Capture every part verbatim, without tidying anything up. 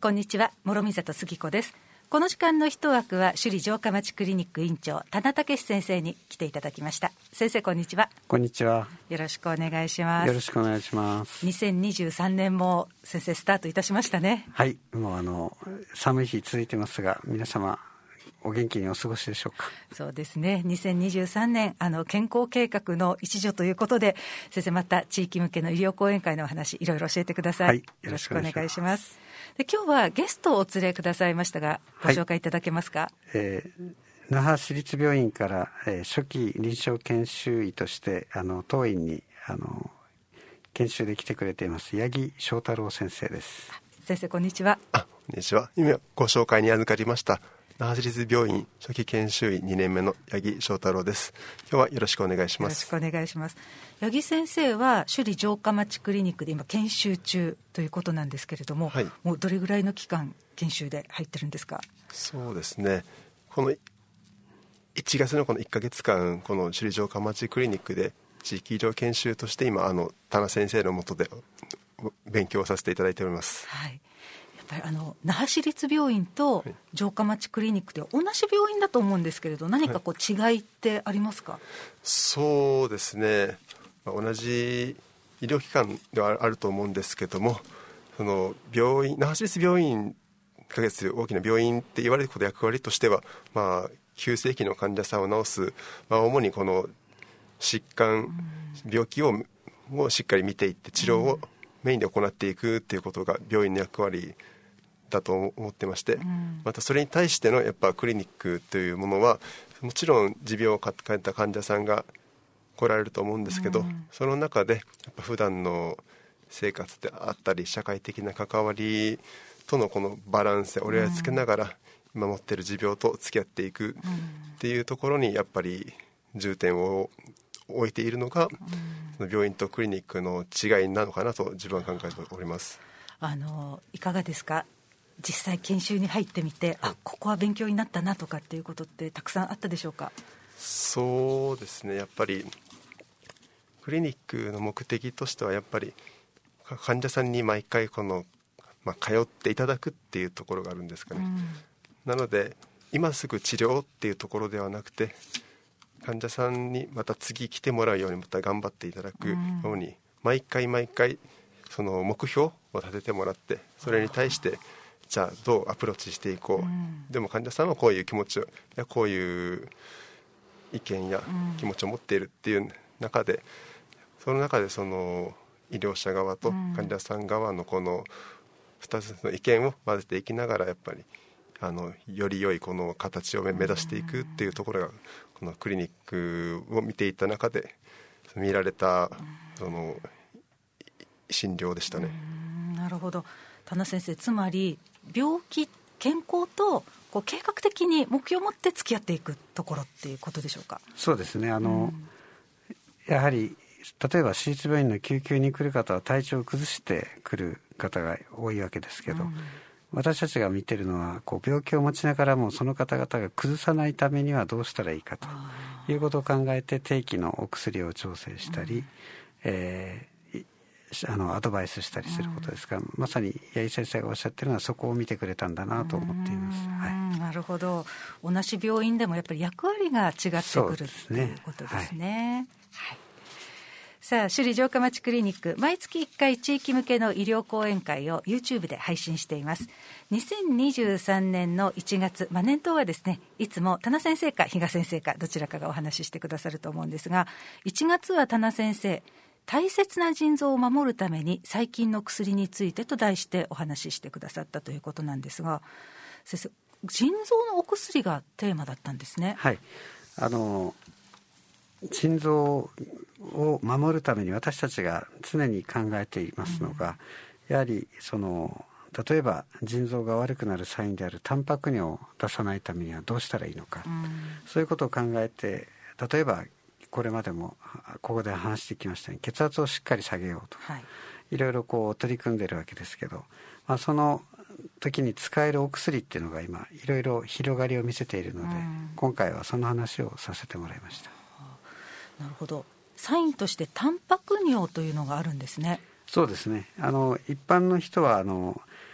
こんにちは、諸見里杉子です。この時間の一枠は首里城下町クリニック院長田名武先生に来ていただきました。先生、こんにちは。 こんにちは。 よろしくお願いします。 よろしくお願いします。 にせんにじゅうさんねんも先生スタートいたしましたね。 はい、もうあの寒い日続いてますが、皆様お元気にお過ごしでしょうか。 そうですね、にせんにじゅうさんねんあの健康計画の一助ということで、先生また地域向けの医療講演会のお話いろいろ教えてください。 はい、 よろしくお願いします。で、今日はゲストをお連れくださいましたが、ご紹介いただけますか。はい、 えー、那覇市立病院から、えー、初期臨床研修医としてあの当院にあの研修で来てくれています八木翔太郎先生です。 先生、こんにちは。 あ、こんにちは。今ご紹介に預かりました那覇市立病院初期研修医にねんめの八木翔太郎です。今日はよろしくお願いします。 よろしくお願いします。八木先生は首里城下町クリニックで今研修中ということなんですけれども、はい、もうどれぐらいの期間研修で入ってるんですか。 そうですね、このいちがつのこのいっかげつかん、この首里城下町クリニックで地域医療研修として今あの田名先生の下で勉強させていただいております。 はい、あの那覇市立病院と城下町クリニックで同じ病院だと思うんですけれど、何かこう違いってありますか。はい、 そうですね、同じ医療機関ではあると思うんですけども、その病院那覇市立病院かげつ大きな病院って言われること役割としては、まあ、急性期の患者さんを治す、まあ、主にこの疾患、病気をもしっかり見ていって治療をメインで行っていくっていうことが病院の役割だと思ってまして、うん、またそれに対してのやっぱクリニックというものはもちろん持病を抱えた患者さんが来られると思うんですけど、うん、その中でやっぱ普段の生活であったり社会的な関わりとのこのバランスで折り合いつけながら今持っている持病と付き合っていくっていうところにやっぱり重点を置いているのが、うん、病院とクリニックの違いなのかなと自分は考えております。 あのいかがですか、実際研修に入ってみて、あ、ここは勉強になったなとかっていうことってたくさんあったでしょうか。 そうですね、やっぱりクリニックの目的としてはやっぱり患者さんに毎回この、まあ、通っていただくっていうところがあるんですかね、うん、なので今すぐ治療っていうところではなくて、患者さんにまた次来てもらうようにまた頑張っていただくように、うん、毎回毎回その目標を立ててもらって、それに対してじゃあどうアプローチしていこう、うん、でも患者さんはこういう気持ちをやこういう意見や気持ちを持っているっていう中で、その中でその医療者側と患者さん側のこのふたつの意見を混ぜていきながら、やっぱりあのより良いこの形を目指していくっていうところがこのクリニックを見ていた中で見られたその診療でしたね。 うん、なるほど。田名先生、つまり病気健康とこう計画的に目標を持って付き合っていくところっていうことでしょうか。 そうですね、あの、うん、やはり例えば市立病院の救急に来る方は体調を崩して来る方が多いわけですけど、うん、私たちが見てるのはこう病気を持ちながらもその方々が崩さないためにはどうしたらいいかということを考えて定期のお薬を調整したり、うん、えーあのアドバイスしたりすることですから、うん、まさに八木先生がおっしゃってるのはそこを見てくれたんだなと思っています。はい、 なるほど。同じ病院でもやっぱり役割が違ってくるということですね。はい、さあ、首里城下町クリニック毎月いっかい地域向けの医療講演会を YouTube で配信しています。にせんにじゅうさんねんのいちがつ、まあ、年頭はですね、いつも田名先生か比嘉先生かどちらかがお話ししてくださると思うんですが、いちがつは田名先生、大切な腎臓を守るために最近の薬についてと題してお話ししてくださったということなんですが、先生、腎臓のお薬がテーマだったんですね。 はい、あの腎臓を守るために私たちが常に考えていますのが、うん、やはりその例えば腎臓が悪くなるサインであるタンパク尿を出さないためにはどうしたらいいのか、うん、そういうことを考えて、例えばこれまでもここで話してきましたように血圧をしっかり下げようと、はい、いろいろこう取り組んでるわけですけど、まあ、その時に使えるお薬っていうのが今いろいろ広がりを見せているので、うん、今回はその話をさせてもらいました。 なるほど。サインとしてタンパク尿というのがあるんですね。 そうですね、あの一般の人はあの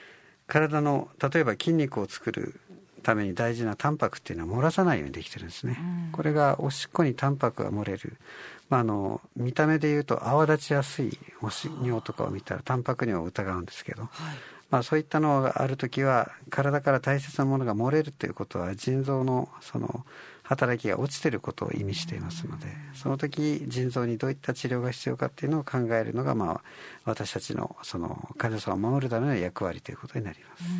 体の例えば筋肉を作るために大事なタンパクっていうのは漏らさないようにできてるんですね、うん、これがおしっこにタンパクが漏れる、まあ、あの見た目でいうと泡立ちやすいおし尿とかを見たらタンパク尿を疑うんですけど、はい、まあ、そういったのがあるときは体から大切なものが漏れるということは腎臓のその働きが落ちていることを意味していますので、その時腎臓にどういった治療が必要かっていうのを考えるのが、まあ、私たちのその患者さんを守るための役割ということになります。 うん、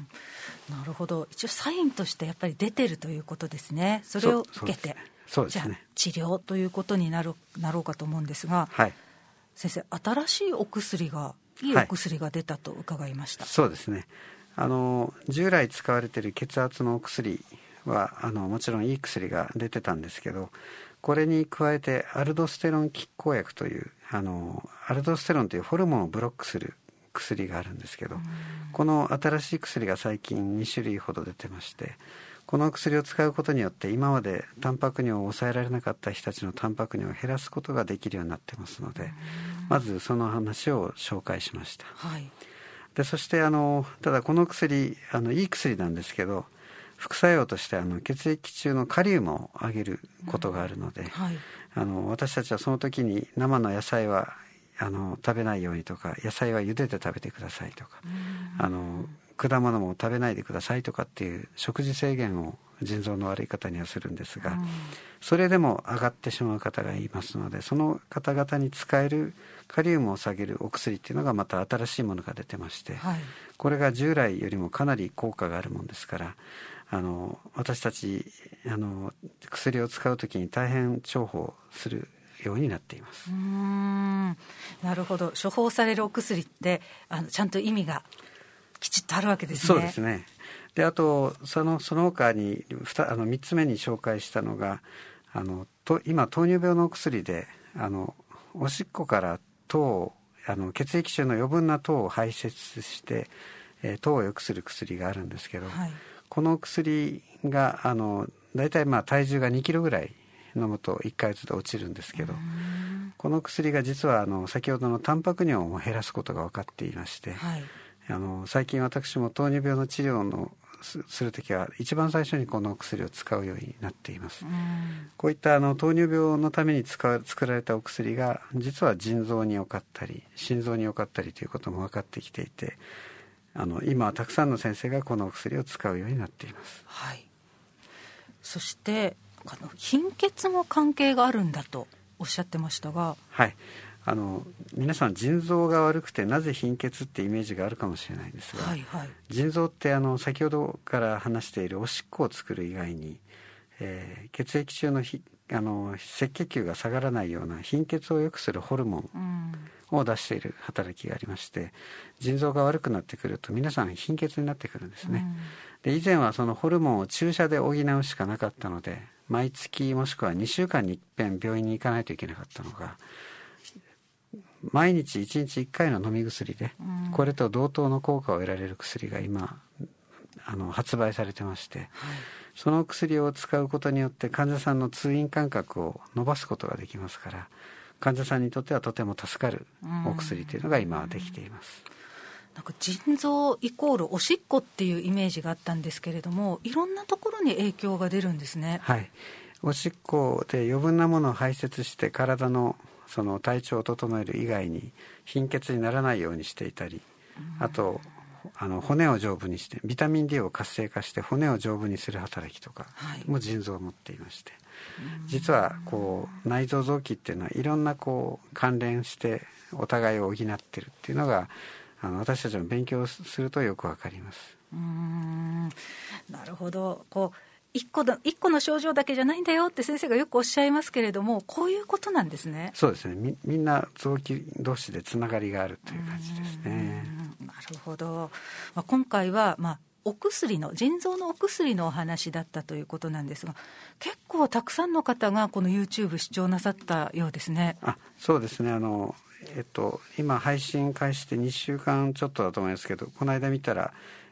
なるほど。一応サインとしてやっぱり出てるということですね。それを受けてそうですね、 じゃあ治療ということになるなろうかと思うんですが、はい、先生、新しいお薬がいいお薬が出たと伺いました。 はい、そうですね。あの従来使われている血圧のお薬はあのもちろんいい薬が出てたんですけど、これに加えてアルドステロン拮抗薬というあのアルドステロンというホルモンをブロックする薬があるんですけど、この新しい薬が最近に種類ほど出てまして、この薬を使うことによって今までタンパク尿を抑えられなかった人たちのタンパク尿を減らすことができるようになってますので、まずその話を紹介しました。はい、でそしてあのただこの薬あのいい薬なんですけど、副作用としてあの血液中のカリウムを上げることがあるので、うん、はい、あの私たちはその時に生の野菜はあの食べないようにとか、野菜は茹でて食べてくださいとか、うん、あの果物も食べないでくださいとかっていう食事制限を腎臓の悪い方にはするんですが、うん、それでも上がってしまう方がいますので、その方々に使えるカリウムを下げるお薬っていうのがまた新しいものが出てまして、はい、これが従来よりもかなり効果があるもんですから、あの私たちあの薬を使うときに大変重宝するようになっています。 うーん、なるほど。処方されるお薬ってあのちゃんと意味がきちっとあるわけですね。 そうですね。であとそのその他にあのみっつめに紹介したのがあのと今糖尿病のお薬であのおしっこから糖をあの血液中の余分な糖を排泄して、えー、糖を良くする薬があるんですけど、はい、この薬があのだいたいまあ体重がにキロぐらい飲むといっかげつで落ちるんですけど、この薬が実はあの先ほどのタンパク尿を減らすことが分かっていまして、はい、あの最近私も糖尿病の治療のす, するときは一番最初にこの薬を使うようになっています。こういったあの糖尿病のために使う作られたお薬が実は腎臓に良かったり心臓に良かったりということも分かってきていて、あの今はたくさんの先生がこのお薬を使うようになっています。 はい、そしてあの貧血も関係があるんだとおっしゃってましたが、 はい、あの皆さん腎臓が悪くてなぜ貧血ってイメージがあるかもしれないんですが、はいはい、腎臓ってあの先ほどから話しているおしっこを作る以外に、えー、血液中のひあの赤血球が下がらないような貧血を良くするホルモンを出している働きがありまして、腎臓が悪くなってくると皆さん貧血になってくるんですね。で以前はそのホルモンを注射で補うしかなかったので、毎月もしくはにしゅうかんにいっぺん病院に行かないといけなかったのが、毎日いちにちいっかいの飲み薬でこれと同等の効果を得られる薬が今あの発売されてまして、はい、その薬を使うことによって患者さんの通院間隔を伸ばすことができますから、患者さんにとってはとても助かるお薬というのが今はできています。 なんか腎臓イコールおしっこっていうイメージがあったんですけれども、いろんなところに影響が出るんですね。 はい、おしっこで余分なものを排泄して体のその体調を整える以外に貧血にならないようにしていたり、あとあの骨を丈夫にしてビタミン D を活性化して骨を丈夫にする働きとかも腎臓を持っていまして、実はこう内臓臓器っていうのはいろんなこう関連してお互いを補ってるっていうのがあの私たちの勉強するとよくわかります。 うーん、なるほど。こう一個の一個の症状だけじゃないんだよって先生がよくおっしゃいますけれども、こういうことなんですね。 そうですね。 み, みんな臓器同士でつながりがあるという感じですね。 なるほど、まあ、今回は、まあ、お薬の腎臓のお薬のお話だったということなんですが、結構たくさんの方がこの YouTube 視聴なさったようですね。 あ、そうですね。あのえっと、今配信開始してにしゅうかんちょっとだと思いますけど、この間見たら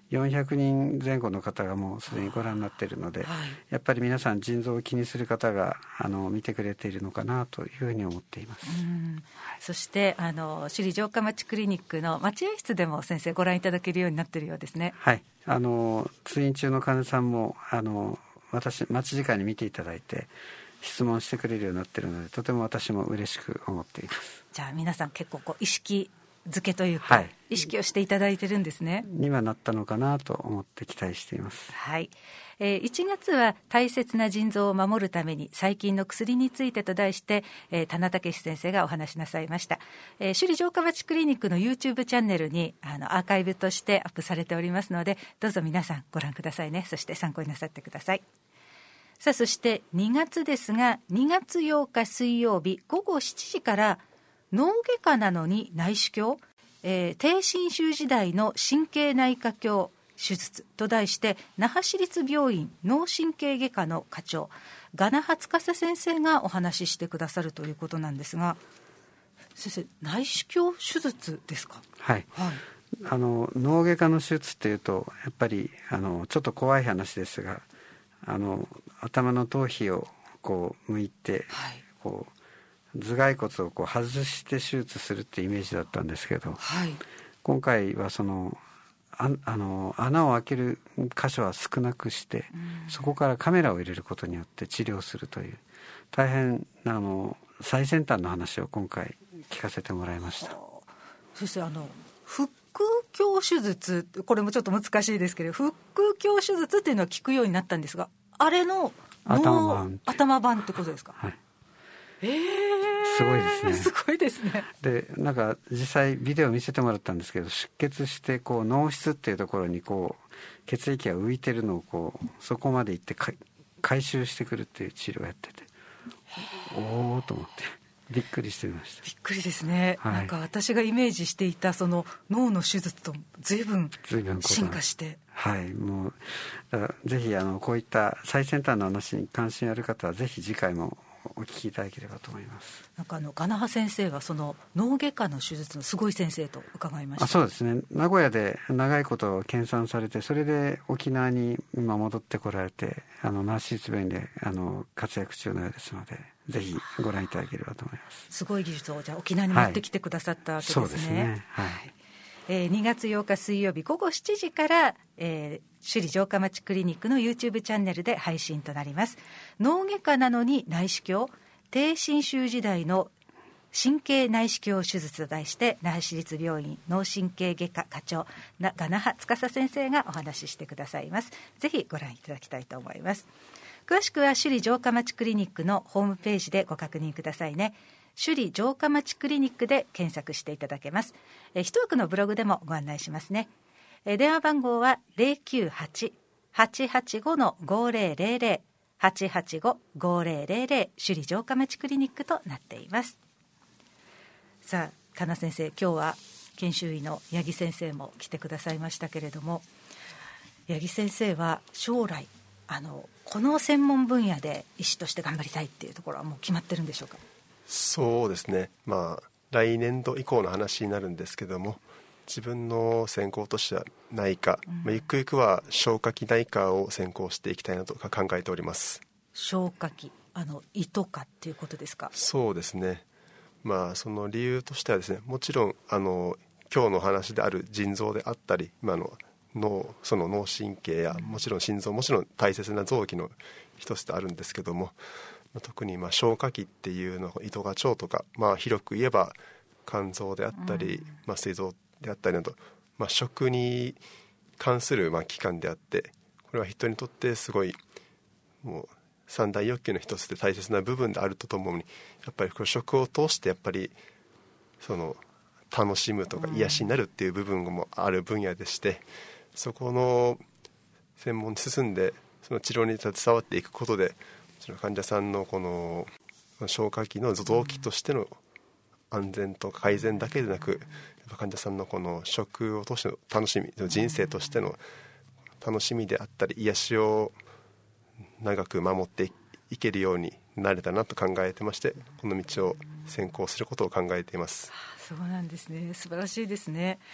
よんひゃくにんぜん後の方がもうすでにご覧になっているので、はい、やっぱり皆さん腎臓を気にする方があの見てくれているのかなというふうに思っています。 うん、はい、そしてあの首里城下町クリニックの待合室でも先生ご覧いただけるようになっているようですね。 はい、あの通院中の患者さんもあの私待ち時間に見ていただいて質問してくれるようになっているので、とても私も嬉しく思っています。 じゃあ皆さん結構こう意識づけというか、はい、意識をしていただいてるんですね。 にはなったのかなと思って期待しています。 はい、えー、いちがつは大切な腎臓を守るために最近の薬についてと題して、えー、田名武先生がお話しなさいました。えー、首里城下町クリニックの YouTube チャンネルにあのアーカイブとしてアップされておりますので、どうぞ皆さんご覧くださいね。そして参考になさってください。さあ、そしてにがつですが、にがつようか水曜日ごごしちじから脳外科なのに内視鏡、えー、低侵襲時代の神経内科鏡手術と題して那覇市立病院脳神経外科の科長我那覇司先生がお話ししてくださるということなんですが、先生、内視鏡手術ですか？ はい、はい、あの脳外科の手術っていうとやっぱりあのちょっと怖い話ですが、あの頭の頭皮をこう向いて、はい、こう頭蓋骨をこう外して手術するってイメージだったんですけど、はい、今回はその あ, あの穴を開ける箇所は少なくして、うん、そこからカメラを入れることによって治療するという大変あの最先端の話を今回聞かせてもらいました。 先生、あの腹腔鏡手術、これもちょっと難しいですけど、腹腔鏡手術っていうのは聞くようになったんですが、あれの頭版頭版ってことですか？はい、えー、 すごいですね。 すごいですね。 で、なんか実際ビデオ見せてもらったんですけど、出血してこう脳室っていうところにこう血液が浮いてるのをこうそこまで行ってか回収してくるっていう治療をやってて、おーと思ってびっくりしてました。 びっくりですね、はい、なんか私がイメージしていたその脳の手術と随分進化して、 はい、もうだからぜひあのこういった最先端の話に関心ある方はぜひ次回もお聞きいただければと思います。 なんかあの我那覇先生はその脳外科の手術のすごい先生と伺いました。 あ、そうですね。名古屋で長いこと研鑽されて、それで沖縄に今戻ってこられて、あの那覇市立病院であの活躍中のようですので、ぜひご覧いただければと思います。 すごい技術をじゃあ沖縄に持ってきてくださったわけですね。はい、そうですね。はい。えー、にがつようか水曜日ごごしちじから、えー、首里城下町クリニックの YouTube チャンネルで配信となります。脳外科なのに内視鏡、低侵襲時代の神経内視鏡手術と題して那覇市立病院脳神経外科科長我那覇司先生がお話ししてくださいます。ぜひご覧いただきたいと思います。詳しくは首里城下町クリニックのホームページでご確認くださいね。首里城下町クリニックで検索していただけます。え一枠のブログでもご案内しますね。え電話番号は ゼロきゅうはち はちはちご ごゼロゼロゼロ はちはちご ごゼロゼロゼロ 首里城下町クリニックとなっています。さあ、田名先生、今日は研修医の八木先生も来てくださいましたけれども、八木先生は将来あのこの専門分野で医師として頑張りたいっていうところはもう決まってるんでしょうか？ そうですね、まあ来年度以降の話になるんですけども、自分の専攻としては内科、うんまあ、ゆくゆくは消化器内科を専攻していきたいなと考えております。 消化器、あの胃とかっていうことですか？ そうですね、まあその理由としてはですね、もちろんあの今日の話である腎臓であったり、今の脳その脳神経やもちろん心臓、もちろん大切な臓器の一つであるんですけども、特にまあ消化器っていうのは胃とか腸とか、まあ、広く言えば肝臓であったり、うんまあ、膵臓であったりなど、まあ、食に関するまあ器官であって、これは人にとってすごいもう三大欲求の一つで大切な部分であるとともに、やっぱりこれ食を通してやっぱりその楽しむとか癒しになるっていう部分もある分野でして、そこの専門に進んでその治療に携わっていくことで、その患者さんのこの消化器の臓器としての安全と改善だけでなく、やっぱ患者さんのこの食を通しての楽しみ、人生としての楽しみであったり癒しを長く守っていけるようになれたなと考えてまして、この道を専攻することを考えています。 そうなんですね、素晴らしいですね。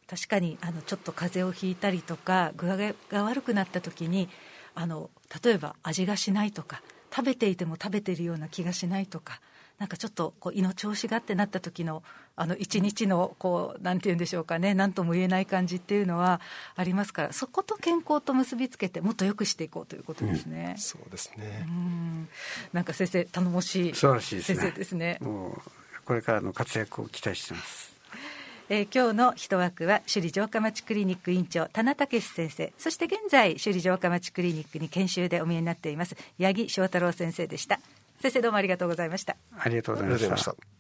確かにあのちょっと風邪をひいたりとか具合が悪くなった時にあの例えば味がしないとか食べていても食べているような気がしないとか、なんかちょっとこう胃の調子がってなった時のあの一日のこうなんていうんでしょうかね、なんとも言えない感じっていうのはありますから、そこと健康と結びつけてもっと良くしていこうということですね、 うん、そうですね。 うん、なんか先生頼もしい素晴らしいですね。 先生ですね。 もうこれからの活躍を期待しています。 えー、今日の一枠は首里城下町クリニック院長田名武先生、そして現在首里城下町クリニックに研修でお見えになっています八木翔太郎先生でした。先生どうもありがとうございました。 ありがとうございました。